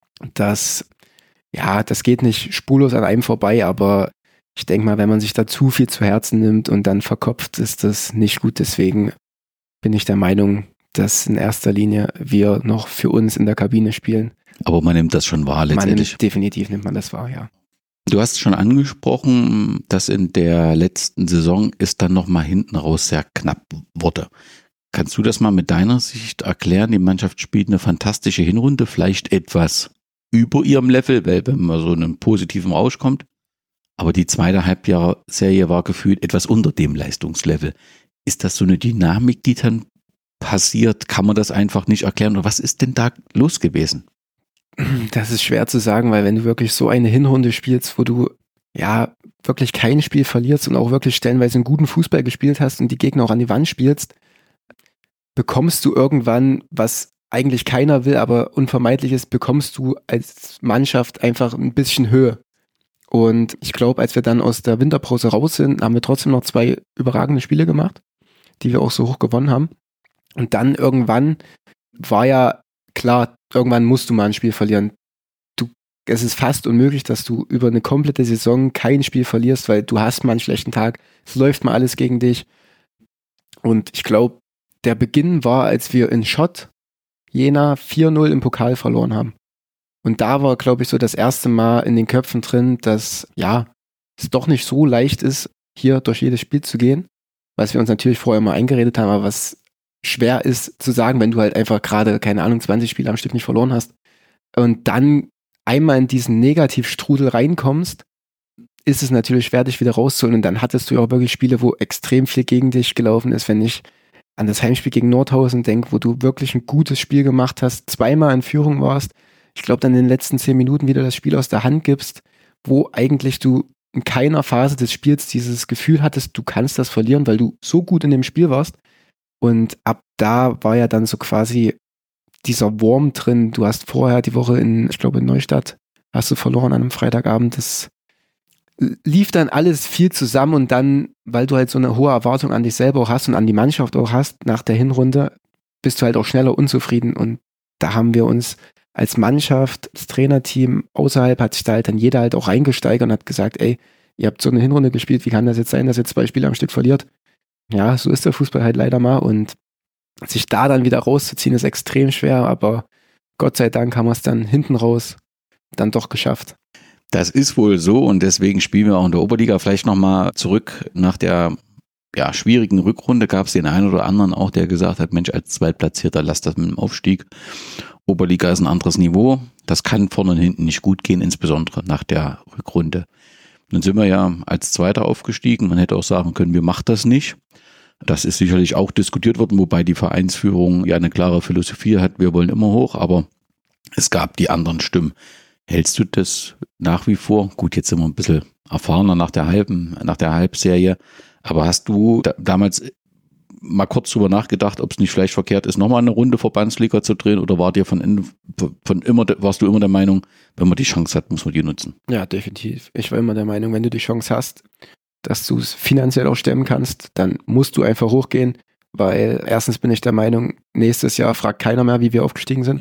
Das, ja, das geht nicht spurlos an einem vorbei, aber ich denke mal, wenn man sich da zu viel zu Herzen nimmt und dann verkopft, ist das nicht gut. Deswegen bin ich der Meinung, dass in erster Linie wir noch für uns in der Kabine spielen. Aber man nimmt das schon wahr letztendlich. Man nimmt, definitiv nimmt man das wahr, ja. Du hast schon angesprochen, dass in der letzten Saison es dann nochmal hinten raus sehr knapp wurde. Kannst du das mal mit deiner Sicht erklären? Die Mannschaft spielt eine fantastische Hinrunde, vielleicht etwas über ihrem Level, weil wenn man so in einen positiven Rausch kommt. Aber die zweite Halbjahrserie war gefühlt etwas unter dem Leistungslevel. Ist das so eine Dynamik, die dann passiert? Kann man das einfach nicht erklären? Oder was ist denn da los gewesen? Das ist schwer zu sagen, weil wenn du wirklich so eine Hinrunde spielst, wo du ja wirklich kein Spiel verlierst und auch wirklich stellenweise einen guten Fußball gespielt hast und die Gegner auch an die Wand spielst, bekommst du irgendwann, was eigentlich keiner will, aber unvermeidlich ist, bekommst du als Mannschaft einfach ein bisschen Höhe. Und ich glaube, als wir dann aus der Winterpause raus sind, haben wir trotzdem noch zwei überragende Spiele gemacht, die wir auch so hoch gewonnen haben. Und dann irgendwann war ja klar, irgendwann musst du mal ein Spiel verlieren. Du, es ist fast unmöglich, dass du über eine komplette Saison kein Spiel verlierst, weil du hast mal einen schlechten Tag, es läuft mal alles gegen dich. Und ich glaube, der Beginn war, als wir in Schott Jena vier null im Pokal verloren haben. Und da war, glaube ich, so das erste Mal in den Köpfen drin, dass ja, es doch nicht so leicht ist, hier durch jedes Spiel zu gehen, was wir uns natürlich vorher mal eingeredet haben, aber was schwer ist zu sagen, wenn du halt einfach gerade, keine Ahnung, zwanzig Spiele am Stück nicht verloren hast und dann einmal in diesen Negativstrudel reinkommst, ist es natürlich schwer, dich wieder rauszuholen. Und dann hattest du ja auch wirklich Spiele, wo extrem viel gegen dich gelaufen ist, wenn ich an das Heimspiel gegen Nordhausen denke, wo du wirklich ein gutes Spiel gemacht hast, zweimal in Führung warst, ich glaube dann in den letzten zehn Minuten wieder das Spiel aus der Hand gibst, wo eigentlich du in keiner Phase des Spiels dieses Gefühl hattest, du kannst das verlieren, weil du so gut in dem Spiel warst. Und ab da war ja dann so quasi dieser Wurm drin. Du hast vorher die Woche in, ich glaube in Neustadt, hast du verloren an einem Freitagabend. Das lief dann alles viel zusammen und dann, weil du halt so eine hohe Erwartung an dich selber auch hast und an die Mannschaft auch hast, nach der Hinrunde, bist du halt auch schneller unzufrieden. Und da haben wir uns als Mannschaft, das Trainerteam, außerhalb hat sich da halt dann jeder halt auch reingesteigert und hat gesagt, ey, ihr habt so eine Hinrunde gespielt, wie kann das jetzt sein, dass ihr zwei Spiele am Stück verliert? Ja, so ist der Fußball halt leider mal und sich da dann wieder rauszuziehen ist extrem schwer, aber Gott sei Dank haben wir es dann hinten raus dann doch geschafft. Das ist wohl so und deswegen spielen wir auch in der Oberliga. Vielleicht nochmal zurück nach der ja, schwierigen Rückrunde gab es den einen oder anderen auch, der gesagt hat, Mensch, als Zweitplatzierter, lass das mit dem Aufstieg. Oberliga ist ein anderes Niveau. Das kann vorne und hinten nicht gut gehen, insbesondere nach der Rückrunde. Dann sind wir ja als Zweiter aufgestiegen. Man hätte auch sagen können, wir machen das nicht. Das ist sicherlich auch diskutiert worden, wobei die Vereinsführung ja eine klare Philosophie hat, wir wollen immer hoch, aber es gab die anderen Stimmen. Hältst du das nach wie vor? Gut, jetzt sind wir ein bisschen erfahrener nach der halben, nach der Halbserie, aber hast du da, damals mal kurz drüber nachgedacht, ob es nicht vielleicht verkehrt ist, nochmal eine Runde Verbandsliga zu drehen, oder war dir von, von immer, warst du immer der Meinung, wenn man die Chance hat, muss man die nutzen? Ja, definitiv. Ich war immer der Meinung, wenn du die Chance hast, dass du es finanziell auch stemmen kannst, dann musst du einfach hochgehen, weil erstens bin ich der Meinung, nächstes Jahr fragt keiner mehr, wie wir aufgestiegen sind.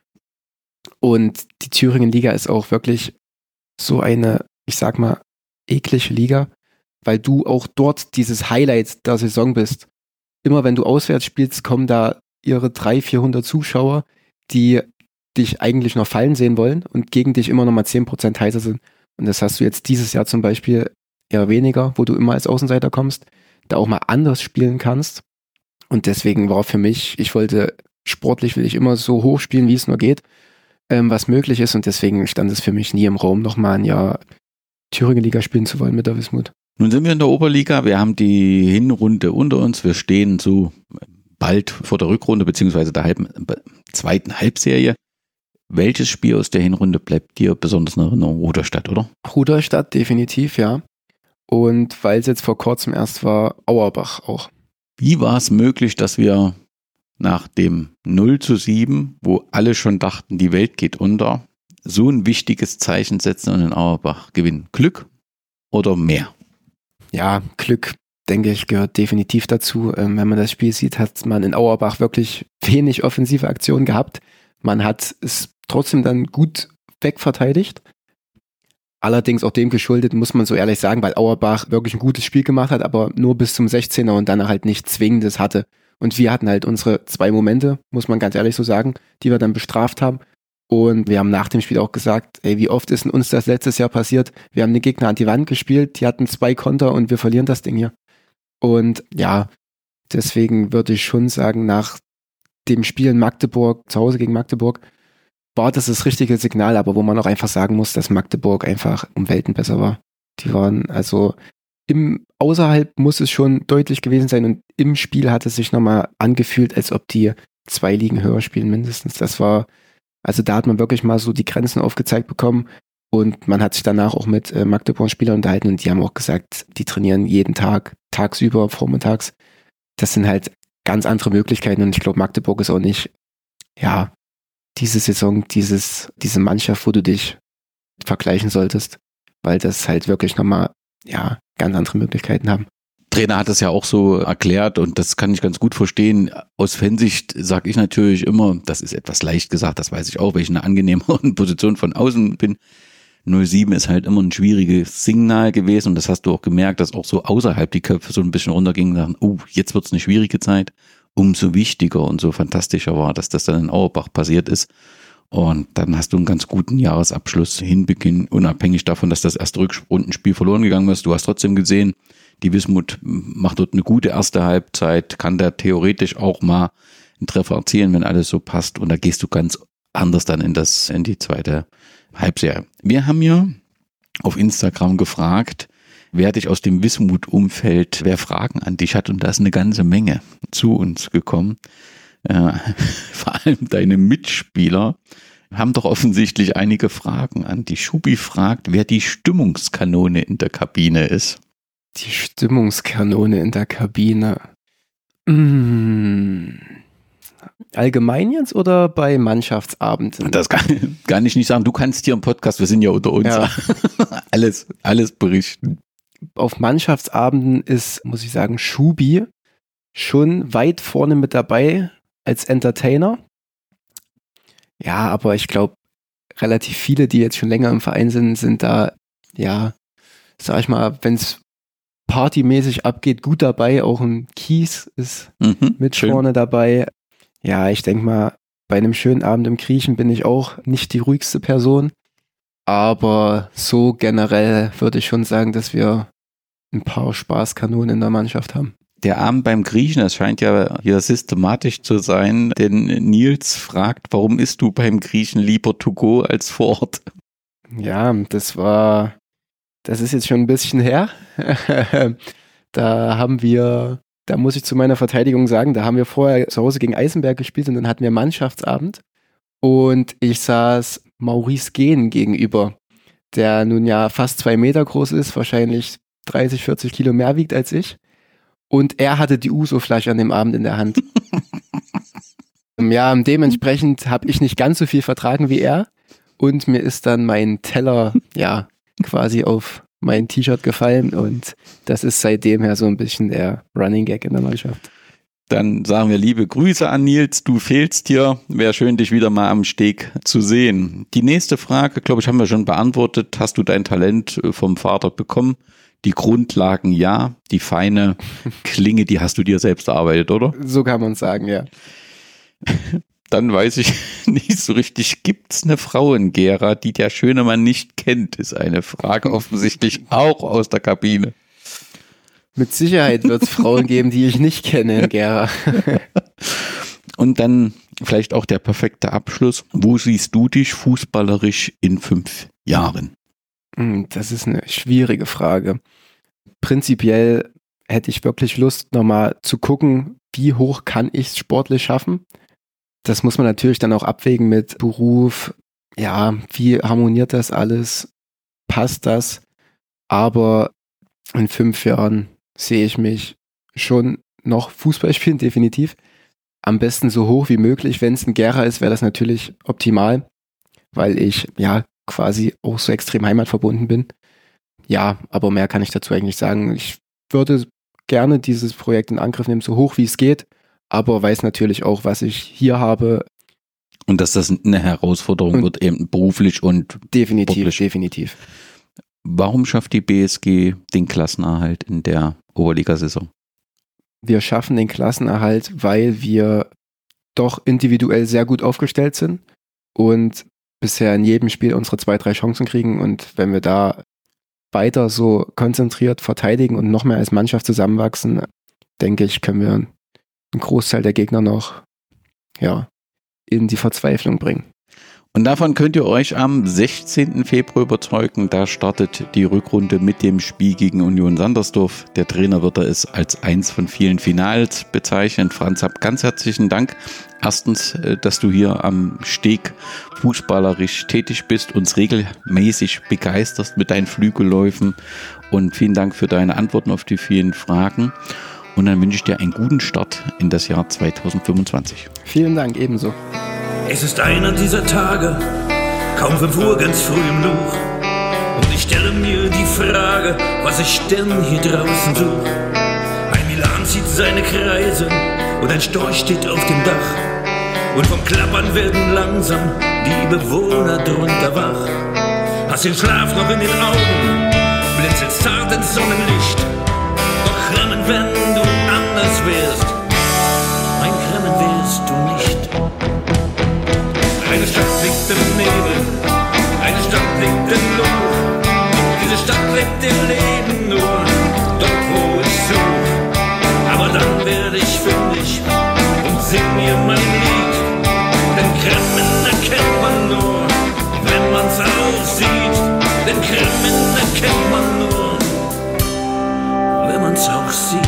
Und die Thüringen-Liga ist auch wirklich so eine, ich sag mal, eklige Liga, weil du auch dort dieses Highlight der Saison bist. Immer wenn du auswärts spielst, kommen da ihre dreihundert, vierhundert Zuschauer, die dich eigentlich noch fallen sehen wollen und gegen dich immer noch mal zehn Prozent heißer sind. Und das hast du jetzt dieses Jahr zum Beispiel eher weniger, wo du immer als Außenseiter kommst, da auch mal anders spielen kannst. Und deswegen war für mich, ich wollte, sportlich will ich immer so hoch spielen, wie es nur geht, ähm, was möglich ist. Und deswegen stand es für mich nie im Raum, nochmal ein Jahr Thüringen-Liga spielen zu wollen mit der Wismut. Nun sind wir in der Oberliga, wir haben die Hinrunde unter uns, wir stehen so bald vor der Rückrunde beziehungsweise der halben, zweiten Halbserie. Welches Spiel aus der Hinrunde bleibt dir besonders in Erinnerung? Rudolstadt, oder? Rudolstadt, definitiv, ja. Und weil es jetzt vor kurzem erst war, Auerbach auch. Wie war es möglich, dass wir nach dem null zu sieben, wo alle schon dachten, die Welt geht unter, so ein wichtiges Zeichen setzen und in Auerbach gewinnen? Glück oder mehr? Ja, Glück, denke ich, gehört definitiv dazu. Ähm, wenn man das Spiel sieht, hat man in Auerbach wirklich wenig offensive Aktionen gehabt. Man hat es trotzdem dann gut wegverteidigt. Allerdings auch dem geschuldet, muss man so ehrlich sagen, weil Auerbach wirklich ein gutes Spiel gemacht hat, aber nur bis zum sechzehner und dann halt nicht Zwingendes hatte. Und wir hatten halt unsere zwei Momente, muss man ganz ehrlich so sagen, die wir dann bestraft haben. Und wir haben nach dem Spiel auch gesagt, ey, wie oft ist denn uns das letztes Jahr passiert? Wir haben den Gegner an die Wand gespielt, die hatten zwei Konter und wir verlieren das Ding hier. Und ja, deswegen würde ich schon sagen, nach dem Spiel in Magdeburg, zu Hause gegen Magdeburg, war das das richtige Signal, aber wo man auch einfach sagen muss, dass Magdeburg einfach um Welten besser war. Die waren also im außerhalb muss es schon deutlich gewesen sein und im Spiel hat es sich nochmal angefühlt, als ob die zwei Ligen höher spielen mindestens. Das war, also da hat man wirklich mal so die Grenzen aufgezeigt bekommen und man hat sich danach auch mit äh, Magdeburg-Spielern unterhalten und die haben auch gesagt, die trainieren jeden Tag, tagsüber, vormittags. Das sind halt ganz andere Möglichkeiten und ich glaube, Magdeburg ist auch nicht, ja, diese Saison, dieses, diese Mannschaft, wo du dich vergleichen solltest, weil das halt wirklich nochmal, ja, ganz andere Möglichkeiten haben. Trainer hat es ja auch so erklärt und das kann ich ganz gut verstehen. Aus Fansicht sage ich natürlich immer, das ist etwas leicht gesagt, das weiß ich auch, weil ich in einer angenehmeren Position von außen bin. null sieben ist halt immer ein schwieriges Signal gewesen und das hast du auch gemerkt, dass auch so außerhalb die Köpfe so ein bisschen runtergingen und sagen, oh, jetzt wird's eine schwierige Zeit. Umso wichtiger und so fantastischer war, dass das dann in Auerbach passiert ist. Und dann hast du einen ganz guten Jahresabschluss hinbeginn, unabhängig davon, dass das erste Rückrundenspiel verloren gegangen ist. Du hast trotzdem gesehen, die Wismut macht dort eine gute erste Halbzeit, kann da theoretisch auch mal einen Treffer erzielen, wenn alles so passt. Und da gehst du ganz anders dann in das, in die zweite Halbserie. Wir haben ja auf Instagram gefragt, wer dich aus dem Wismut-Umfeld, wer Fragen an dich hat, und da ist eine ganze Menge zu uns gekommen. Äh, vor allem deine Mitspieler haben doch offensichtlich einige Fragen an dich. Schubi fragt, wer die Stimmungskanone in der Kabine ist. Die Stimmungskanone in der Kabine. Mmh. Allgemein jetzt oder bei Mannschaftsabenden? Das kann, kann ich nicht sagen. Du kannst hier im Podcast, wir sind ja unter uns, ja. alles, alles berichten. Auf Mannschaftsabenden ist, muss ich sagen, Schubi schon weit vorne mit dabei als Entertainer. Ja, aber ich glaube, relativ viele, die jetzt schon länger im Verein sind, sind da, ja, sag ich mal, wenn es partymäßig abgeht, gut dabei. Auch ein Kies ist mhm, mit schön. Vorne dabei. Ja, ich denke mal, bei einem schönen Abend im Griechen bin ich auch nicht die ruhigste Person. Aber so generell würde ich schon sagen, dass wir ein paar Spaßkanonen in der Mannschaft haben. Der Abend beim Griechen, das scheint ja hier systematisch zu sein, denn Nils fragt, warum isst du beim Griechen lieber to go als vor Ort? Ja, das war, das ist jetzt schon ein bisschen her. Da haben wir, da muss ich zu meiner Verteidigung sagen, da haben wir vorher zu Hause gegen Eisenberg gespielt und dann hatten wir Mannschaftsabend und ich saß Maurice Gehn gegenüber, der nun ja fast zwei Meter groß ist, wahrscheinlich dreißig, vierzig Kilo mehr wiegt als ich. Und er hatte die Uso-Flasche an dem Abend in der Hand. Ja, dementsprechend habe ich nicht ganz so viel vertragen wie er. Und mir ist dann mein Teller, ja, quasi auf mein T-Shirt gefallen. Und das ist seitdem her so ein bisschen der Running Gag in der Mannschaft. Dann sagen wir liebe Grüße an Nils, du fehlst hier. Wäre schön, dich wieder mal am Steg zu sehen. Die nächste Frage, glaube ich, haben wir schon beantwortet. Hast du dein Talent vom Vater bekommen? Die Grundlagen ja, die feine Klinge, die hast du dir selbst erarbeitet, oder? So kann man sagen, ja. Dann weiß ich nicht so richtig, gibt's eine Frau in Gera, die der schöne Mann nicht kennt, ist eine Frage offensichtlich auch aus der Kabine. Mit Sicherheit wird es Frauen geben, die ich nicht kenne in Gera. Und dann vielleicht auch der perfekte Abschluss. Wo siehst du dich fußballerisch in fünf Jahren? Das ist eine schwierige Frage. Prinzipiell hätte ich wirklich Lust, nochmal zu gucken, wie hoch kann ich es sportlich schaffen. Das muss man natürlich dann auch abwägen mit Beruf. Ja, wie harmoniert das alles? Passt das? Aber in fünf Jahren sehe ich mich schon noch Fußball spielen, definitiv. Am besten so hoch wie möglich. Wenn es ein Gera ist, wäre das natürlich optimal, weil ich ja quasi auch so extrem heimatverbunden bin. Ja, aber mehr kann ich dazu eigentlich sagen. Ich würde gerne dieses Projekt in Angriff nehmen, so hoch wie es geht, aber weiß natürlich auch, was ich hier habe. Und dass das eine Herausforderung und wird, eben beruflich und definitiv, sportlich. definitiv. Warum schafft die B S G den Klassenerhalt in der Oberligasaison? Wir schaffen den Klassenerhalt, weil wir doch individuell sehr gut aufgestellt sind und bisher in jedem Spiel unsere zwei, drei Chancen kriegen. Und wenn wir da weiter so konzentriert verteidigen und noch mehr als Mannschaft zusammenwachsen, denke ich, können wir einen Großteil der Gegner noch ja, in die Verzweiflung bringen. Und davon könnt ihr euch am sechzehnten Februar überzeugen. Da startet die Rückrunde mit dem Spiel gegen Union Sandersdorf. Der Trainer wird es als eins von vielen Finals bezeichnen. Franz, hab ganz herzlichen Dank. Erstens, dass du hier am Steg fußballerisch tätig bist, uns regelmäßig begeisterst mit deinen Flügelläufen. Und vielen Dank für deine Antworten auf die vielen Fragen. Und dann wünsche ich dir einen guten Start in das Jahr zweitausendfünfundzwanzig. Vielen Dank, ebenso. Es ist einer dieser Tage, kaum fünf Uhr, ganz früh im Luch. Und ich stelle mir die Frage, was ich denn hier draußen suche. Ein Milan zieht seine Kreise und ein Storch steht auf dem Dach. Und vom Klappern werden langsam die Bewohner drunter wach. Hast den Schlaf noch in den Augen, blinzelst zart ins Sonnenlicht. Doch Kremmen, wenn du anders wärst, mein Kremmen wärst du nicht. Eine Stadt liegt im Nebel, eine Stadt liegt in Luft. Diese Stadt lebt im Leben nur, dort wo ich such. Aber dann werde ich fündig und sing mir mein Lied. Denn Kremmen erkennt man nur, wenn man's auch sieht. Denn Kremmen erkennt man nur, wenn man's auch sieht.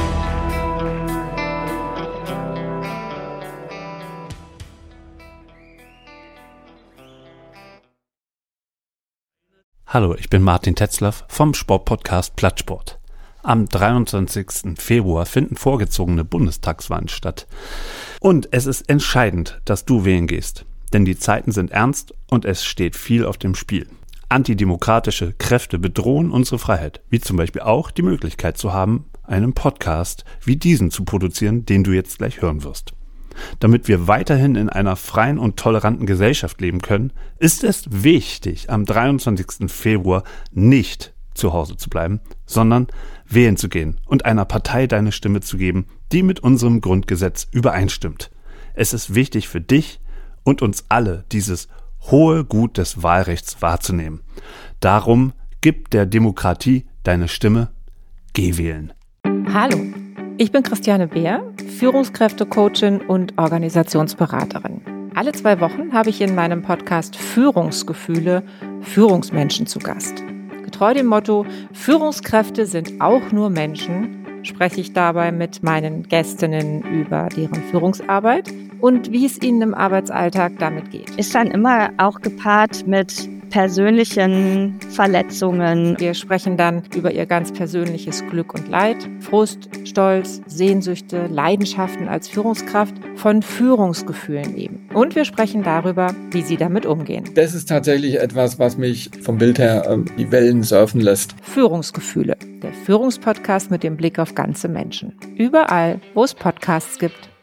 Hallo, ich bin Martin Tetzlaff vom Sportpodcast Plattsport. Am dreiundzwanzigsten Februar finden vorgezogene Bundestagswahlen statt. Und es ist entscheidend, dass du wählen gehst. Denn die Zeiten sind ernst und es steht viel auf dem Spiel. Antidemokratische Kräfte bedrohen unsere Freiheit, wie zum Beispiel auch die Möglichkeit zu haben, einen Podcast wie diesen zu produzieren, den du jetzt gleich hören wirst. Damit wir weiterhin in einer freien und toleranten Gesellschaft leben können, ist es wichtig, am dreiundzwanzigsten Februar nicht zu Hause zu bleiben, sondern wählen zu gehen und einer Partei deine Stimme zu geben, die mit unserem Grundgesetz übereinstimmt. Es ist wichtig für dich und uns alle, dieses hohe Gut des Wahlrechts wahrzunehmen. Darum gib der Demokratie deine Stimme, geh wählen. Hallo. Ich bin Christiane Beer, Führungskräftecoachin und Organisationsberaterin. Alle zwei Wochen habe ich in meinem Podcast Führungsgefühle Führungsmenschen zu Gast. Treu dem Motto, Führungskräfte sind auch nur Menschen, spreche ich dabei mit meinen Gästinnen über deren Führungsarbeit und wie es ihnen im Arbeitsalltag damit geht. Ist dann immer auch gepaart mit persönlichen Verletzungen. Wir sprechen dann über ihr ganz persönliches Glück und Leid, Frust, Stolz, Sehnsüchte, Leidenschaften als Führungskraft, von Führungsgefühlen eben. Und wir sprechen darüber, wie sie damit umgehen. Das ist tatsächlich etwas, was mich vom Bild her äh, die Wellen surfen lässt. Führungsgefühle, der Führungspodcast mit dem Blick auf ganze Menschen. Überall, wo es Podcasts gibt.